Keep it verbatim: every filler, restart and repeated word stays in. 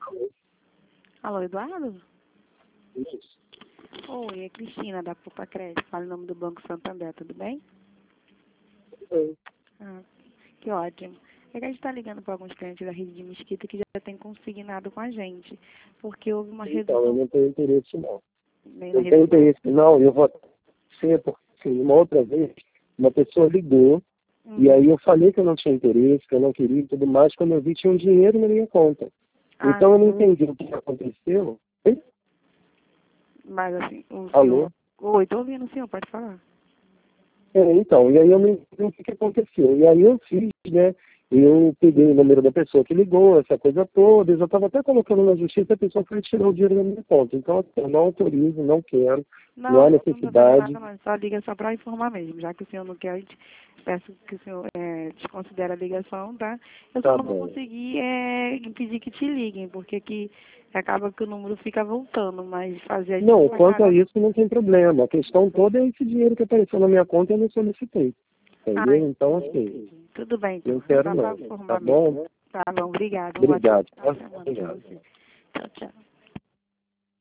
Alô, Eduardo? Isso. Oi, é Cristina, da Pupa Crédito. Fala em nome do Banco Santander, tudo bem? Sim. Ah, que ótimo. É que a gente está ligando para alguns clientes da rede de Mesquita que já tem consignado com a gente, porque houve uma Então, eu redução não tenho interesse, não. bem na Eu tenho redução. interesse, não, eu vou ser, porque assim, uma outra vez, uma pessoa ligou, Hum. e aí eu falei que eu não tinha interesse, que eu não queria e tudo mais, quando eu vi tinha um dinheiro na minha conta. Ah, Então eu não entendi o que aconteceu. Hein? mas assim, o Alô? senhor... Oi, estou ouvindo o senhor, pode falar. É, então, e aí eu não entendi o que, que aconteceu. E aí eu fiz, né? Eu peguei o número da pessoa que ligou, essa coisa toda, eu já estava até colocando na justiça, a pessoa foi tirar o dinheiro da minha conta. Então, assim, eu não autorizo, não quero, não há Não, não precisa fazer necessidade. nada, não. Só liga só para informar mesmo. Já que o senhor não quer, a gente peço que o senhor é, desconsidere a ligação, tá? Eu só Tá não vou bom. conseguir é, impedir que te liguem, porque que acaba que o número fica voltando, mas fazer a gente Não, não quanto a pagar. isso não tem problema. A questão toda é esse dinheiro que apareceu na minha conta e eu não solicitei. Ah, Entendeu? Então, assim, tudo bem, então. não quero Só para não. Tá informar mesmo. bom? Tá bom, obrigado. Uma ótima Obrigado. semana para Obrigado. você. Tchau, tchau.